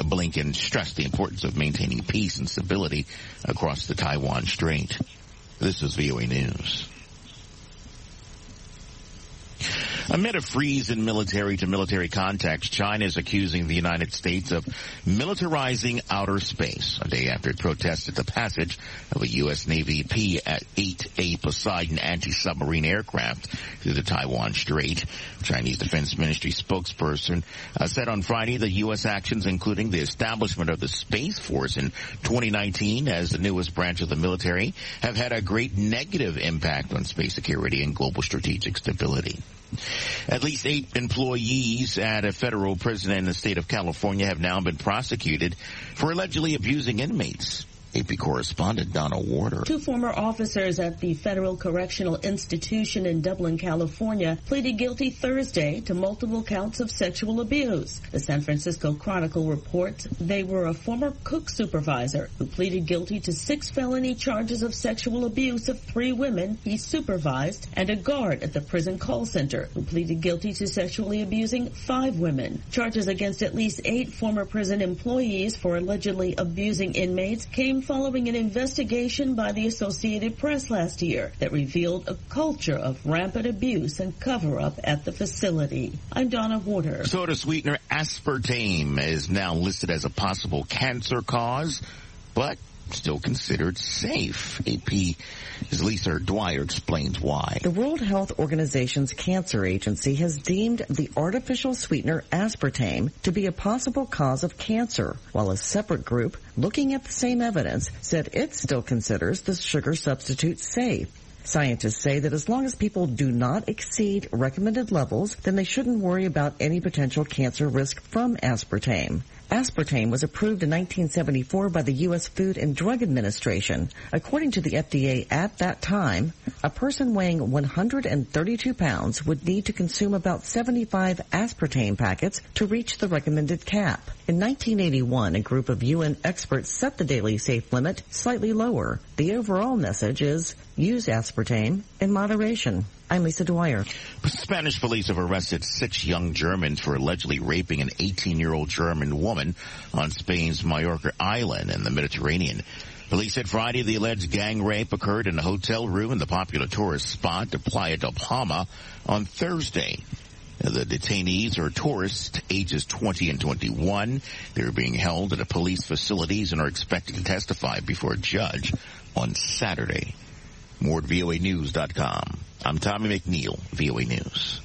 Blinken stressed the importance of maintaining peace and stability across the Taiwan Strait. This is VOA News. Amid a freeze in military-to-military contacts, China is accusing the United States of militarizing outer space a day after it protested the passage of a U.S. Navy P-8A Poseidon anti-submarine aircraft through the Taiwan Strait. Chinese Defense Ministry spokesperson said on Friday that U.S. actions, including the establishment of the Space Force in 2019 as the newest branch of the military, have had a great negative impact on space security and global strategic stability. At least 8 employees at a federal prison in the state of California have now been prosecuted for allegedly abusing inmates. AP correspondent Donna Warder. 2 former officers at the Federal Correctional Institution in Dublin, California, pleaded guilty Thursday to multiple counts of sexual abuse. The San Francisco Chronicle reports they were a former cook supervisor who pleaded guilty to 6 felony charges of sexual abuse of 3 women he supervised, and a guard at the prison call center who pleaded guilty to sexually abusing 5 women. Charges against at least 8 former prison employees for allegedly abusing inmates came following an investigation by the Associated Press last year that revealed a culture of rampant abuse and cover-up at the facility. I'm Donna Warder. Soda sweetener aspartame is now listed as a possible cancer cause, but still considered safe. AP's Lisa Dwyer explains why. The World Health Organization's Cancer Agency has deemed the artificial sweetener aspartame to be a possible cause of cancer, while a separate group looking at the same evidence said it still considers the sugar substitute safe. Scientists say that as long as people do not exceed recommended levels, then they shouldn't worry about any potential cancer risk from aspartame. Aspartame was approved in 1974 by the U.S. Food and Drug Administration. According to the FDA at that time, a person weighing 132 pounds would need to consume about 75 aspartame packets to reach the recommended cap. In 1981, a group of UN experts set the daily safe limit slightly lower. The overall message is use aspartame in moderation. I'm Lisa Dwyer. Spanish police have arrested 6 young Germans for allegedly raping an 18-year-old German woman on Spain's Mallorca island in the Mediterranean. Police said Friday the alleged gang rape occurred in a hotel room in the popular tourist spot de Playa del Palma on Thursday. The detainees are tourists ages 20 and 21. They're being held at a police facilities and are expected to testify before a judge on Saturday. More at voanews.com. I'm Tommy McNeil, VOA News.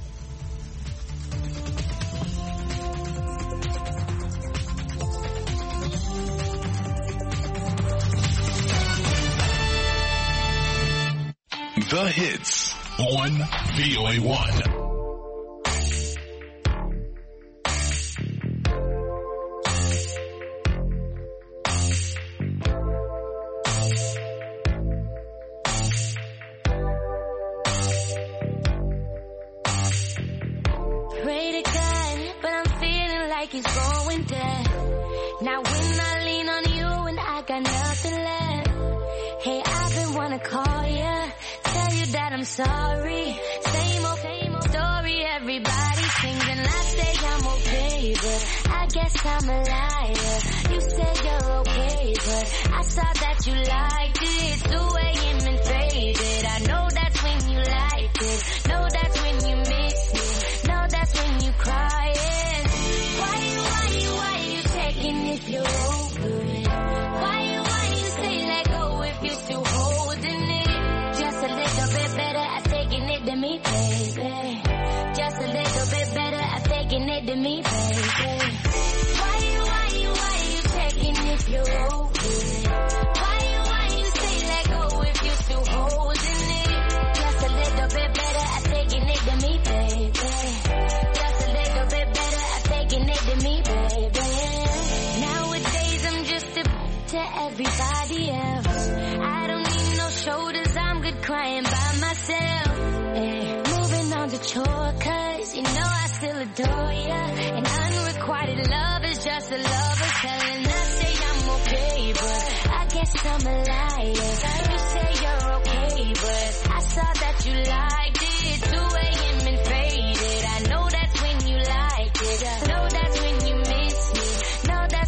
The hits on VOA1. He's going dead. Now when I lean on you and I got nothing left. Hey, I've been wanna call ya, tell you that I'm sorry. Same old story, everybody sings and I say I'm okay, but I guess I'm a liar. You said you're okay, but I saw that you liked it. 2 a.m. and faded. I know that's when you liked it. Know that's when you miss me. Know that's when you crying. If you're over it, why you say let go if you're still holding it? Just a little bit better at taking it than me, baby. Just a little bit better at taking it than me, baby. Why you checking if you're over it? Why you say let go if you're still holding it? Just a little bit better at taking it than me, baby. Just a little bit better at taking it than me, baby. To everybody else, I don't need no shoulders, I'm good crying by myself. Moving on to chore, cause you know I still adore ya. And unrequited love is just a lover telling us say I'm okay, but I guess I'm a liar. You say you're okay, but I saw that you liked it. 2 a.m. and faded. I know that's when you liked it. Know that's when you miss me. Know that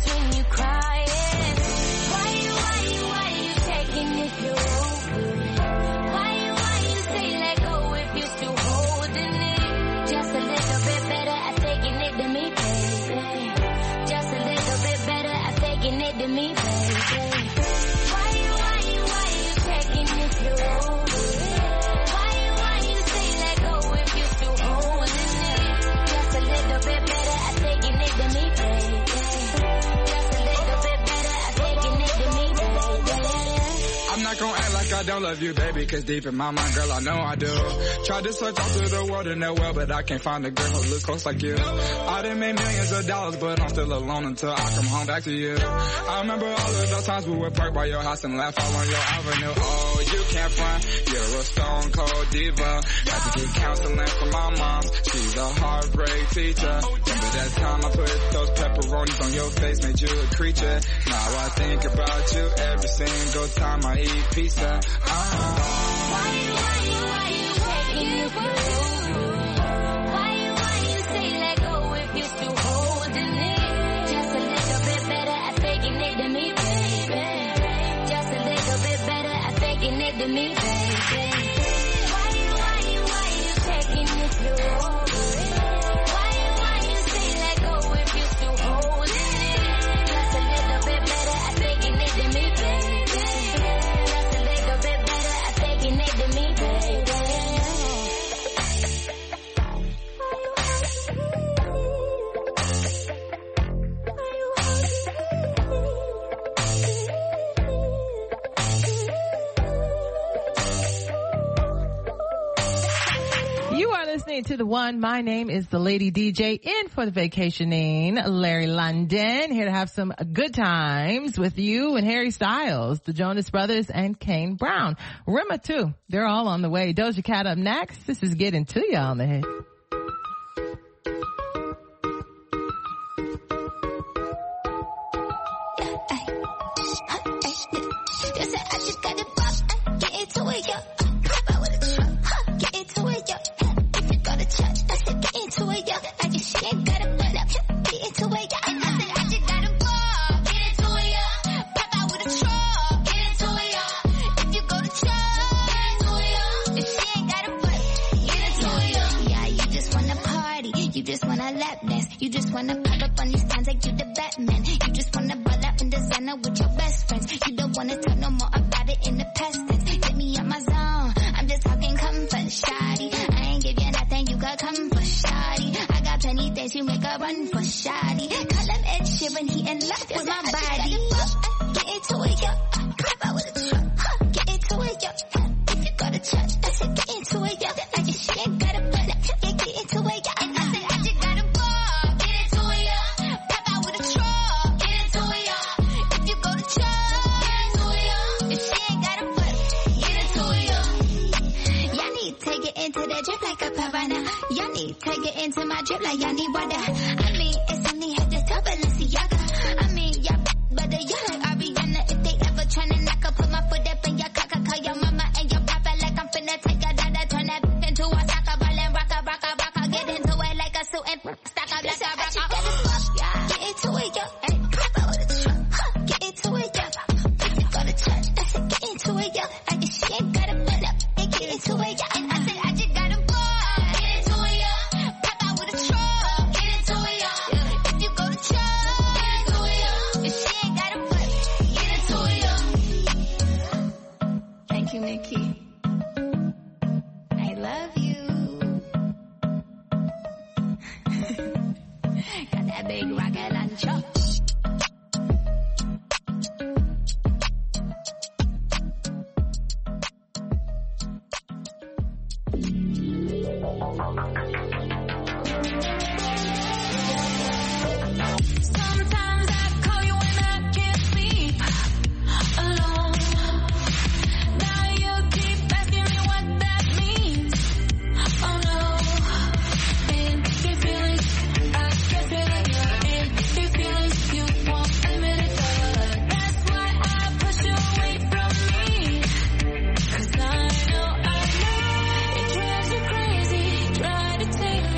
I don't love you, baby, cause deep in my mind, girl, I know I do. Tried to search all through the world in that well, but I can't find a girl who looks close like you. I done made millions of dollars, but I'm still alone until I come home back to you. I remember all of those times we would park by your house and laugh all on your avenue. Oh, you can't front, you're a stone cold diva. Had to get counseling from my mom, she's a heartbreak teacher. Remember that time I put those pepperonis on your face, made you a creature. Now I think about you every single time I eat pizza. Why you taking it through? Why you say let go if you're still holding it? Just a little bit better at faking it than me, baby. Just a little bit better at faking it than me, baby. Why you taking it through? Why you say let go if you're still holding it? Just a little bit better at faking it than me, baby. Just a little bit better at faking it than me, baby. You are listening to The One. My name is the Lady DJ, in for the vacationing Larry London, here to have some good times with you and Harry Styles, the Jonas Brothers, and Kane Brown. Rema too. They're all on the way. Doja Cat up next. This is Getting To Ya on the Hit. You said I just got it pop, get into it, yo. Pop out with a truck, get into it, yo. If you go to church, I said get into it, yo. I just she ain't got it, but up, get into it, yo. And I said I just got it pop, get into it, yo. Pop out with a truck, get into it, yo. If you go to church, get into it, yo. If she ain't got it, but get into it, yo. Yeah, you just wanna party, you just wanna lap dance, you just wanna pop up on these times like you the Batman. You just wanna ball out in designer with your best friends. You don't wanna talk no more about it in the past tense. Get me on my zone, I'm just talking comfort, shoddy. I ain't give you nothing, you got comfort, shoddy. I got plenty things, you make a run for shoddy. Call him Ed Sheeran, he in love with my body. Get into it, yo. Pop out with a truck, get into it, yo. If you go to church, I said get into it, yo. I just she ain't got a butt, yeah, get into it, yo. And I said I just got a ball, get into it, yo. Pop out with a truck, get into it, yo. If you go to church, get into it, yo. If she ain't got a butt, get into it, yo. Y'all need to take it into the drip like a piranha. Y'all need to take it into my drip like y'all need water. I mean, it's only had this top Balenciaga. I mean, y'all better you like Ariana. If they ever tryna knock, I put my foot up in your cocker. Call your mama and your papa like I'm finna take a dada. Turn that into a soccer ball and rock a. Get into it like a suit and stock up like a rocker. Get into it, yo. Pop out with a truck. Get into it, yo. If you go to church, I said get into it, yo. I guess she ain't got a butt up. Get into it, yo. And I said I just got a ball. Get into it, yo. Pop out with a truck. Get into it, yo. If you go to church, get into it, yo. If she ain't got a butt, get into it, yo. Thank you, Nikki. I love you. Got that big rocket launcher. Sometimes I call you when I can't sleep alone. Now you keep asking me what that means. Oh no, in your feelings, I get feeling. In your feelings, you won't admit it. That's why I push you away from me. 'Cause I know it drives you crazy. Try to take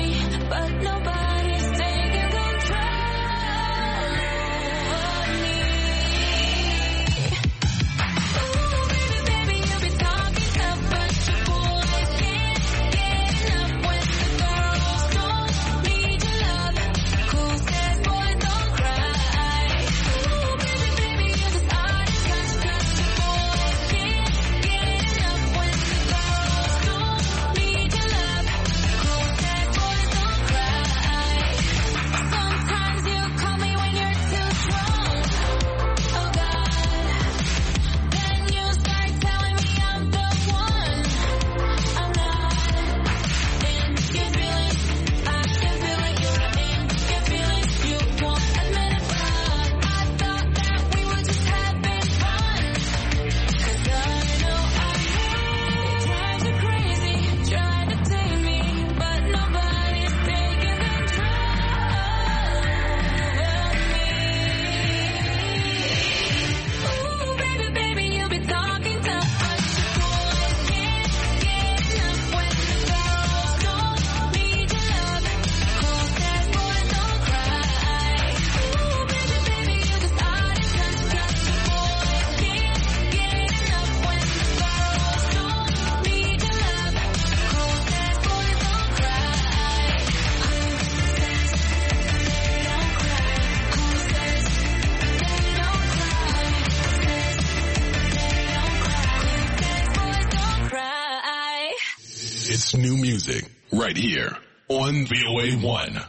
It's new music right here on VOA1.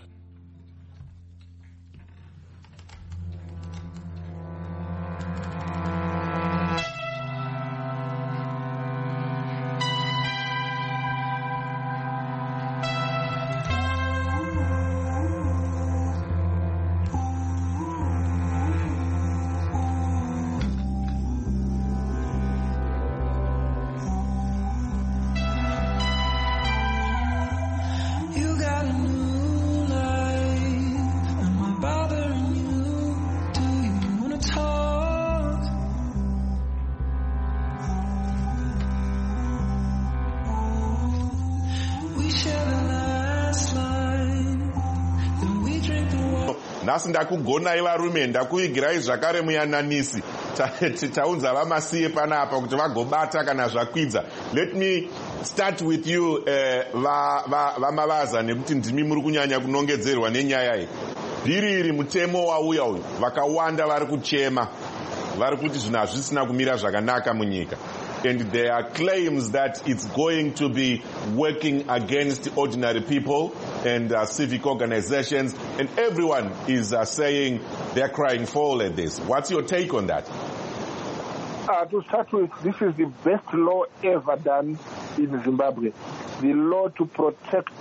Nhasi ndakugonai varume ndakuigirai zvakare muyananisi taunza vamasiye panapa kuti vagobata kana zvakwidza. Let me start with you vamavaza nekuti ndimi muri kunyanya kunongedzerwa nenyaya iyi. Bhiriri mutemo wauya uyu vakawanda vari kuchema vari kuti zvinhu hazvisina kumira zvakanaka munyika. And there are claims that it's going to be working against ordinary people and civic organizations, and everyone is saying they're crying foul at this. What's your take on that? To start with, this is the best law ever done in Zimbabwe. The law to protect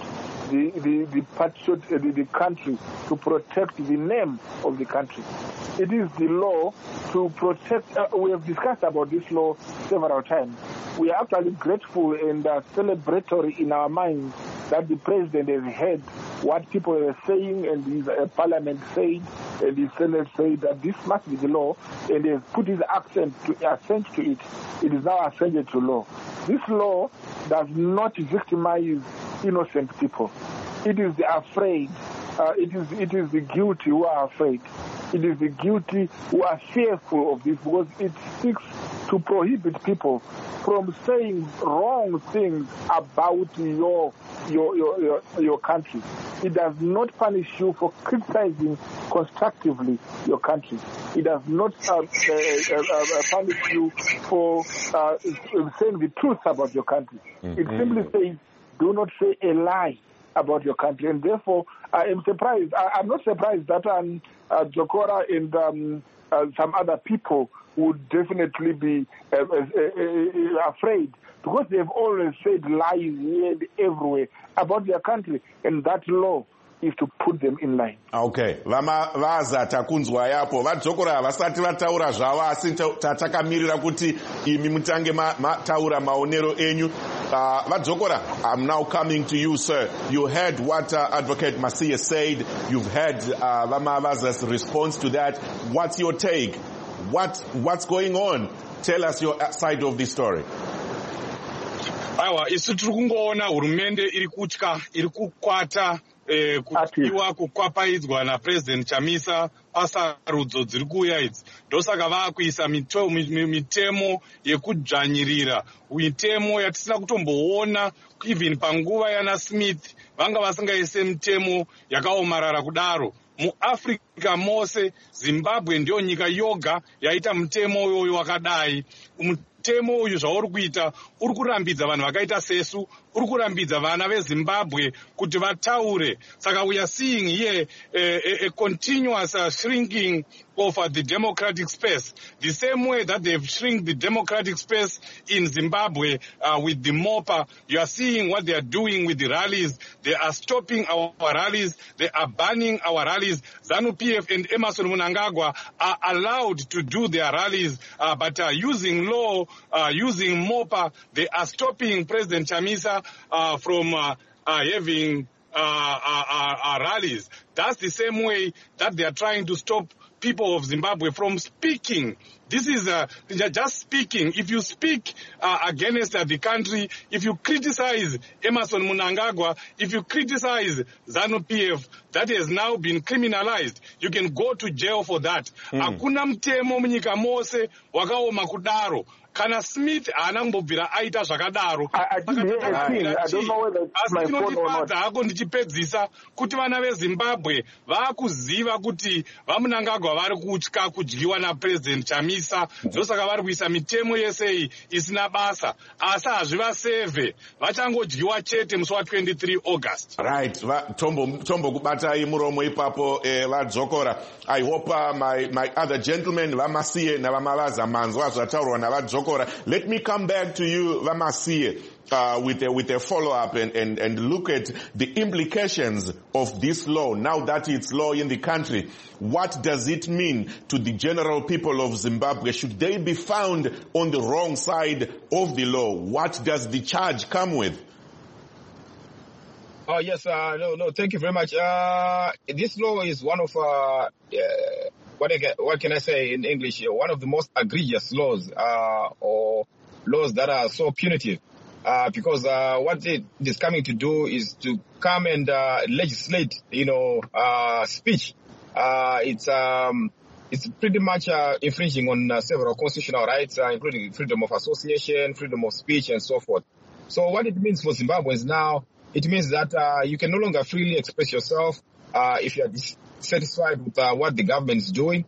the country, to protect the name of the country. It is the law to protect, we have discussed about this law several times. We are actually grateful and celebratory in our minds that the president has heard what people are saying, and his parliament said, and the Senate said that this must be the law, and has put his assent to it. It is now ascended to law. This law does not victimize innocent people. It is the afraid. It is the guilty who are afraid. It is the guilty who are fearful of this, because it seeks to prohibit people from saying wrong things about your country. It does not punish you for criticizing constructively your country. It does not punish you for saying the truth about your country. Mm-hmm. It simply says, do not say a lie about your country. And therefore, I am surprised. I'm not surprised that Jokora and some other people would definitely be afraid, because they've always said lies here and everywhere about their country, and that law is to put them in line. Okay. Vaza takunzwa yapo. Vadzokora vasati vataura zvavo asi takamirira kuti imi mutange taura maonero enyu. Vadzokora, I'm now coming to you, sir. You heard what Advocate Masiye said. You've heard Vamavaza's response to that. What's your take? What's going on? Tell us your side of the story. Aiwa, isu tiri kungoona hurumende iri kutya, iri kukwata kutyiwa kukwapaidzwa naPresident Chamisa pasarudzo dziri kuuya idzi. Ndosaka vakuisa mitemo yekudzvanyirira, mitemo yatisina kutomboona even panguva yana Smith. Vanga vasingaise mitemo yakaomarara kudaro. MuAfrica mose Zimbabwe ndiyo nyika yoga yaita mutemo uyoyo wakadai. Mutemo uyu zvauri kuita uri kurambidza vanhu vakaita sesu, uri kurambidza vana veZimbabwe kuti vataure. Saka we are seeing here a continuous shrinking of the democratic space. The same way that they've shrunk the democratic space in Zimbabwe with the MOPA, you are seeing what they are doing with the rallies. They are stopping our rallies. They are banning our rallies. ZANU-PF and Emmerson Mnangagwa are allowed to do their rallies, but using law, using MOPA, they are stopping President Chamisa from having rallies. That's the same way that they are trying to stop people of Zimbabwe from speaking. This is just speaking. If you speak against the country, if you criticize Emmerson Mnangagwa, if you criticize ZANU-PF, that has now been criminalized. You can go to jail for that. Hakuna mtemo munyika mose wakaoma kudaro. kana Smith haana kumbobvira aita zvakadaro. Asi chinondifadza hako ndichipedzisa kuti vana veZimbabwe vakuziva kuti vaMnangagwa vari kutya kudyiwa naPresident Chamisa, ndosaka vari kuisa mitemo yese iyi isina basa, asi hazvivasevhe, vachangodyiwa chete musi wa23 August. Right, Tombo kubatai muromo ipapo vadzokora. I hope my other gentlemen Vamasiye na Vamalaza manzwa zvataurwa navadzokora. Let me come back to you Vamasiye with a follow-up and look at the implications of this law now that it's law in the country. What does it mean to the general people of Zimbabwe? Should they be found on the wrong side of the law? What does the charge come with? Oh, yes, no, thank you very much. This law is one of, what can I say in English? One of the most egregious laws, or laws that are so punitive. Because what it is coming to do is to come and legislate, speech. It's pretty much infringing on several constitutional rights, including freedom of association, freedom of speech, and so forth. So what it means for Zimbabweans now, it means that you can no longer freely express yourself if you are dissatisfied with what the government is doing.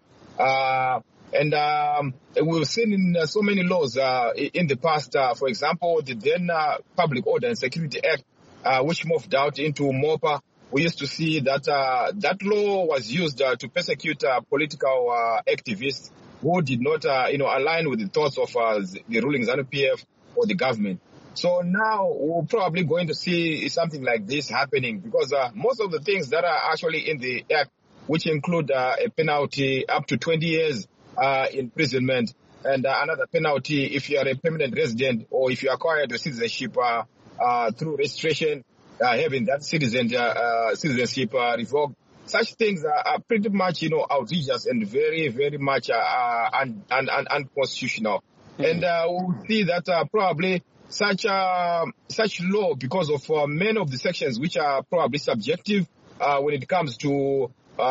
And we've seen in so many laws in the past, for example, the then Public Order and Security Act, which moved out into MOPA. We used to see that that law was used to persecute political activists who did not, align with the thoughts of the ruling ZANU-PF or the government. So now we're probably going to see something like this happening because most of the things that are actually in the act, which include a penalty up to 20 years imprisonment and another penalty if you are a permanent resident or if you acquired a citizenship through registration, having that citizenship revoked. Such things are pretty much, outrageous and very, very much unconstitutional. And we'll see that probably such law, because of many of the sections which are probably subjective when it comes to,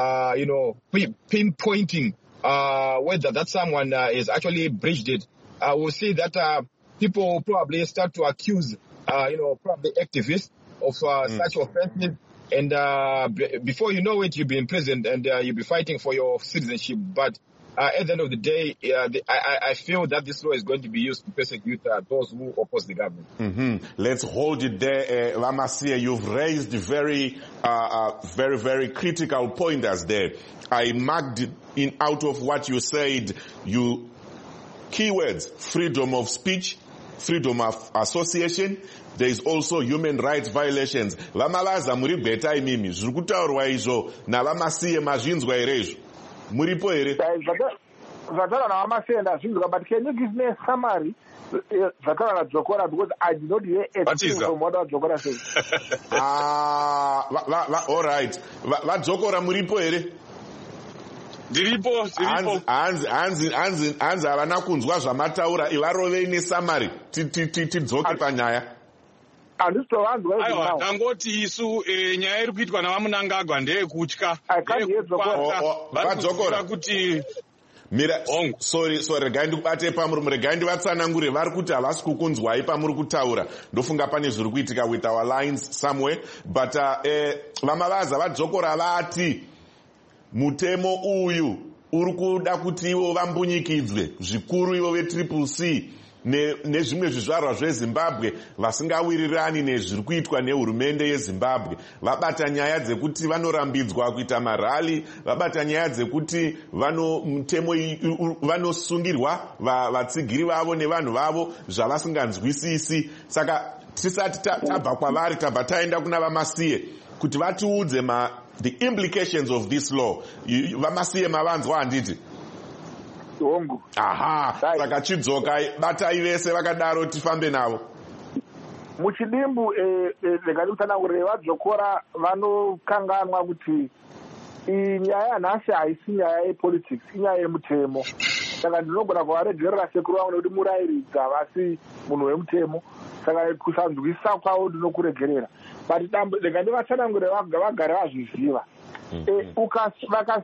pinpointing whether that someone is actually breached it. We'll see that people will probably start to accuse, probably activists of such offenses. And before you know it, you'll be imprisoned and you'll be fighting for your citizenship. But at the end of the day, I feel that this law is going to be used to persecute those who oppose the government. Mm-hmm. Let's hold it there. Vamasiye, you've raised very, very critical pointers there. I marked in out of what you said, keywords, freedom of speech, freedom of association. There is also human rights violations. Vamalaza muri beta imimi. Zviri kutaurwa izvo naVamasiye mazvinzwa ere izvo? Muripo ere? Zvataura naVamasiye ndazvinzwa, but can you give me a summary? Zvataura naDzokora, because I did not hear anything from what Dzokora said. All right. VaDzokora muripo ere? Ndiripo. Hanzi havana kunzwa zvamataura, ivarovei nesamari tidzoke panyaya. Aiwa, ndangoti isu nyaya iri kuitwa navaMnangagwa ndeyekutya. VaDzokora kuti sorry, regai ndikubate pamuromo, regai ndivatsanangure. Vari kuti havasi kukunzwai pamuri kutaura. Ndofunga pane zviri kuitika with our lines somewhere. But vamavaza VaDzokora vati mutemo uyu uri kuda kuti ivo vambunyikidzwe zvikuru ivo veCCC nezvimwe zvizvarwa zveZimbabwe vasingawirirani nezviri kuitwa nehurumende yeZimbabwe. Vabata nyaya dzekuti vanorambidzwa kuita marali, vabata nyaya dzekuti mutemo vanosungirwa vatsigiri vavo nevanhu vavo zvavasinganzwisisi. Saka tisati tabva kwavari tabva taenda kuna Vamasiye kuti vatiudze the implications of this law. Vamasiye mavanzwa handiti? Aha, saka chidzoka batai vese vakadaro tifambe navo. Muchidimbu rekati kutsanangurira VaDzokora vanokanganwa kuti nyaya nhasi haisi nyaya yepolitics, inyaya yemutemo. Saka ndinogona kuvaregerera sekuru vangu nekuti murayiridza vasi munhu wemutemo. Saka kusanzwisisa kwavo ndinokuregerera. But rega ndivatsanangurire vagare vazviziva.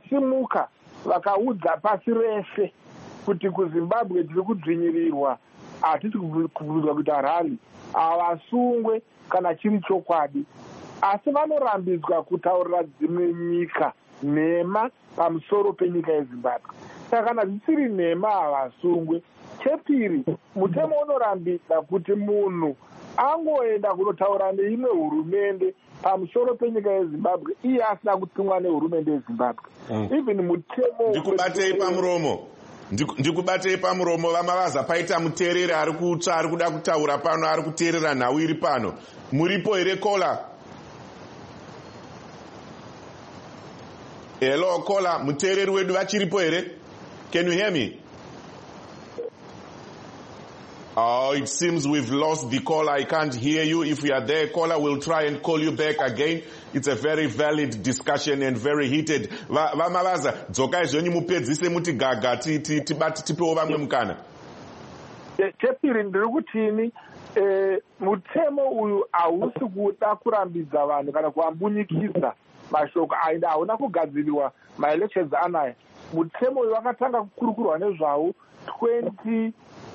Vakasimuka vakaudza pasi rese kuti kuZimbabwe tiri kudzvinyirirwa hatisi kubvudzwa kuti rally havasungwe kana chiri chokwadi, asi vanorambidzwa kutaurira dzimwe nyika nhema pamusoro penyika yeZimbabwe. Saka kana zvisiri nhema havasungwe. Chepiri, mutemo unorambidza kuti munhu angoenda kunotaura neimwe hurumende pamusoro penyika yeZimbabwe iye asina kutumwa nehurumende yeZimbabwe. Even mutemo ndikubatei pamuromo vaMavaza, paita muteereri ari kutsva ari kuda kutaura pano, ari kuteerera nhau iri pano. Muripo here Kola? Hello Kola, muteereri wedu vachiripo here? Can you hear me? Oh, it seems we've lost the caller. I can't hear you. If you are there, caller, we'll try and call you back again. It's a very valid discussion and very heated. Vamavaza, dzokai zvenyu mupedzise muti gaga tipewo vamwe mukana. Chepiri ndiri kutini, mutemo uyu hausi kuda kurambidza vanhu kana kuambunyikisa mashoko aenda hauna kugadziriwa maelections anaya. Mutemo uyu wakatanga kukurukurwa nezvawo 2015,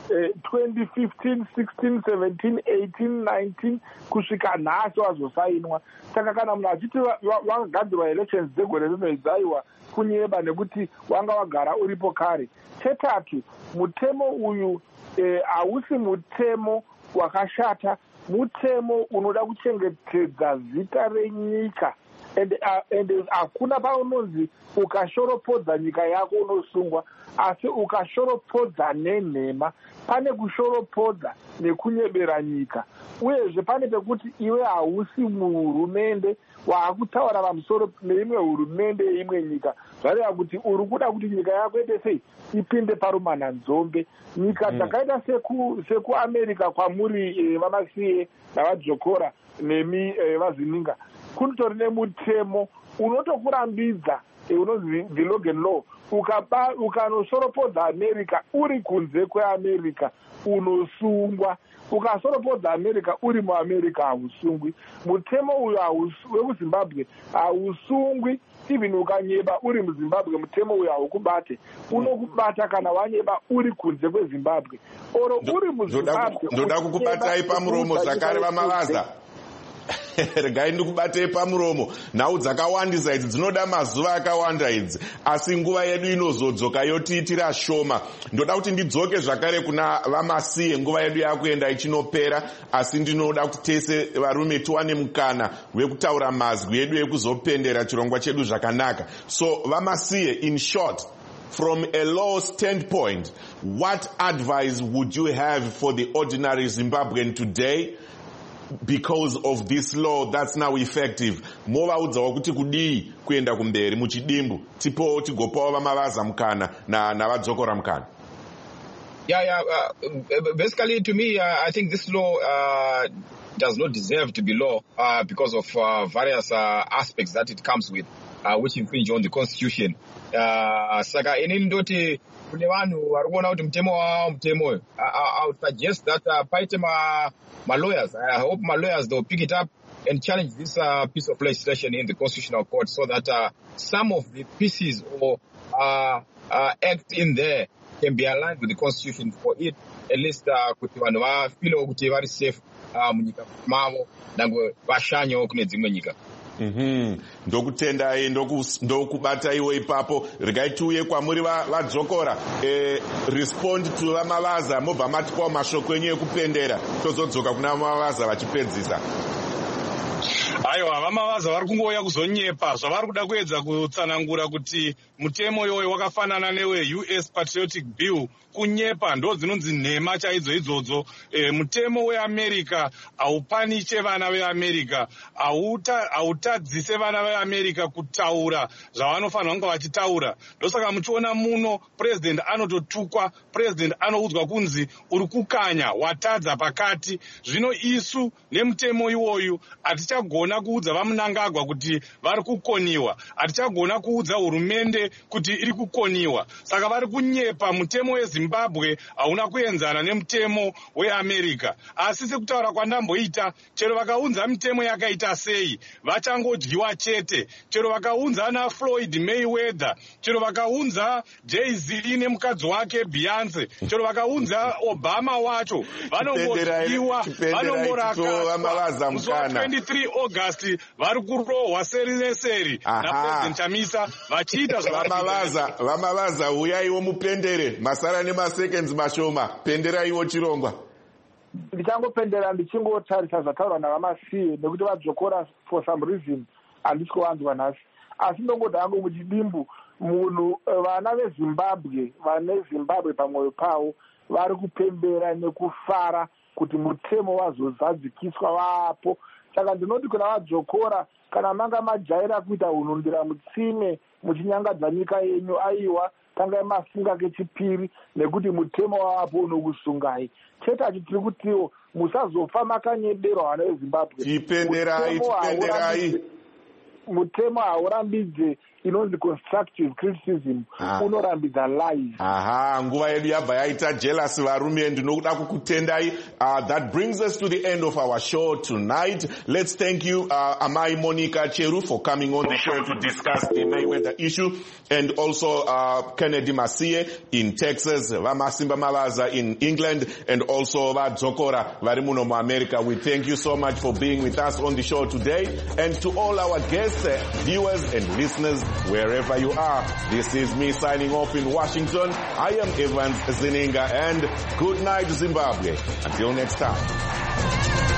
16, 17, 18, 19 kusvika nhasi wazosainwa. Saka kana munhu achiti wakagadzirwa elections dzegore rino idzaiwa kunyeba nekuti wanga wagara uripo kare. Chetatu, mutemo uyu hausi mutemo wakashata, mutemo unoda kuchengetedza zita renyika. And hakuna paunonzi ukashoropodza nyika yako unosungwa, asi ukashoropodza nenhema. Pane kushoropodza nekunyebera nyika. Uyezve pane pekuti iwe hausi muhurumende waakutaura pamusoro neimwe hurumende yeimwe nyika, zvareva kuti uri kuda kuti nyika yako ite sei ipinde parumananzombe. Nyika dzakaita sekuamerica kwamuri vamasiye navadzokora nemi vazininga, kunotori nemutemo unotokurambidza unonzi the Logan Law. Ukanosoropodza America uri kunze kweAmerica unosungwa, ukasoropodza America uri muAmerica hausungwi. Mutemo uyu wekuZimbabwe hausungwi. Even ukanyeba uri muZimbabwe mutemo uyu haukubate, unokubata kana wanyeba uri kunze kweZimbabwe. Oro uri muZimbabwe ndoda kukubatai pamuromo zvakare vaMavaza. Regai ndikubatei pamuromo. Nhau dzakawandisa idzi dzinoda mazuva akawanda idzi, asi nguva yedu inozodzoka yotiitira shoma. Ndoda kuti ndidzoke zvakare kuna vaMasiye, nguva yedu yakuenda ichinopera, asi ndinoda kuti tese varume tiwane mukana wekutaura mazwi edu ekuzopendera chirongwa chedu zvakanaka. So vaMasiye, in short, from a law standpoint, what advice would you have for the ordinary Zimbabwean today because of this law that's now effective? Movaudzawo kuti kudii kuenda kumberi muchidimbu, tipo tigopawo vaMavaza mukana navadzokora mukana. Basically, to me, I think this law does not deserve to be law because of various aspects that it comes with, which infringe on the constitution. Saka inini ndoti kune vanhu vari kuona kuti mutemo wavo mutemo. I would suggest that paite my lawyers, I hope my lawyers, they'll pick it up and challenge this piece of legislation in the Constitutional Court so that some of the pieces or acts in there can be aligned with the Constitution for it, at least kuti vanhu vafile kuti vari safe munyika mavo nangwe vashanyawo kune dzimwe nyika. Ndokutendai, ndokubataiwo ipapo. Regai tiuye kwamuri vadzokora. Respond to vaMavaza, mobva matipawo mashoko enyu ekupendera, tozodzoka kuna vaMavaza vachipedzisa. Aiwa, vaMavaza vari kungouya kuzonyepa zvavari kuda kuedza kutsanangura kuti mutemo iwoyo wakafanana newe-US Patriotic Bill. Kunyepa ndo dzinonzi nhema chaidzo idzodzo. Mutemo weAmerica haupaniche vana veAmerica, hautadzise vana veAmerica kutaura zvavanofanira kunge vachitaura. Ndosaka muchiona muno president anototukwa, president anoudzwa kunzi uri kukanya, watadza pakati. Zvino isu nemutemo iwoyu hatichagona hatichagona kuudza vamunangagwa kuti vari kukoniwa, hatichagona kuudza hurumende kuti iri kukoniwa. Saka vari kunyepa. Mutemo weZimbabwe hauna kuenzana nemutemo weAmerica. Asi sekutaura kwandamboita, chero vakaunza mitemo yakaita sei, vachangodyiwa chete. Chero vakaunza ana Floyd Mayweather, chero vakaunza Jay-Z nemukadzi wake Beyonce, chero vakaunza Obama wacho, vanongodyiwa, vanongorakaswa. Musi 23 August vari kurohwa seri neseri naPresident Chamisa vachiita Vamalaza, uyaiwo mupendere, masara nemaseconds mashoma, penderaiwo chirongwa. Ndichangopendera ndichingotarisa zvataurwa navamasiye nekuti vadzokora for some reason handisi kuvanzwa nhasi. Asi ndongoda hangu muchidimbu munhu vana veZimbabwe vane Zimbabwe pamwoyo pavo vari kupembera nekufara kuti mutemo wazozadzikiswa vapo. Saka ndinoti kuna vadzokora, kana manga majaira kuita hunhundira mutsime muchinyangadza nyika yenyu, aiwa tangai mafunga kechipiri nekuti mutemo wavapo unokusungai. Chete achi tiri kutiwo musazofa makanyederwa vana veZimbabwe. Tipenderai. Mutemo haurambidze inonzi constructive criticism, unorambidza lies. Nguva yedu yabva yaita jealous varume, ndinoda kukutendai. That brings us to the end of our show tonight. Let's thank you, Amai Monica Cheru, for coming on the show to discuss the Mayweather issue, and also Kennedy Masie in Texas, Vamasimba Malaza in England, and also Vadzokora Varimuno mu America. We thank you so much for being with us on the show today, and to all our guests, viewers and listeners, wherever you are. This is me signing off in Washington. I am Evans Zininga, and good night, Zimbabwe. Until next time.